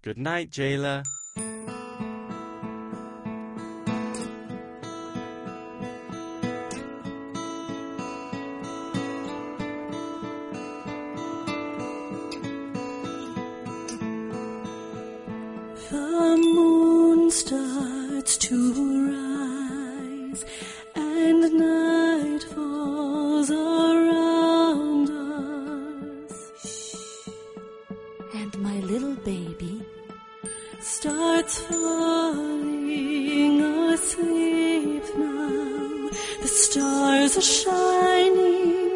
Good night, Jayla. The moon starts to rise, and night falls around us. And my little baby starts falling asleep now. The stars are shining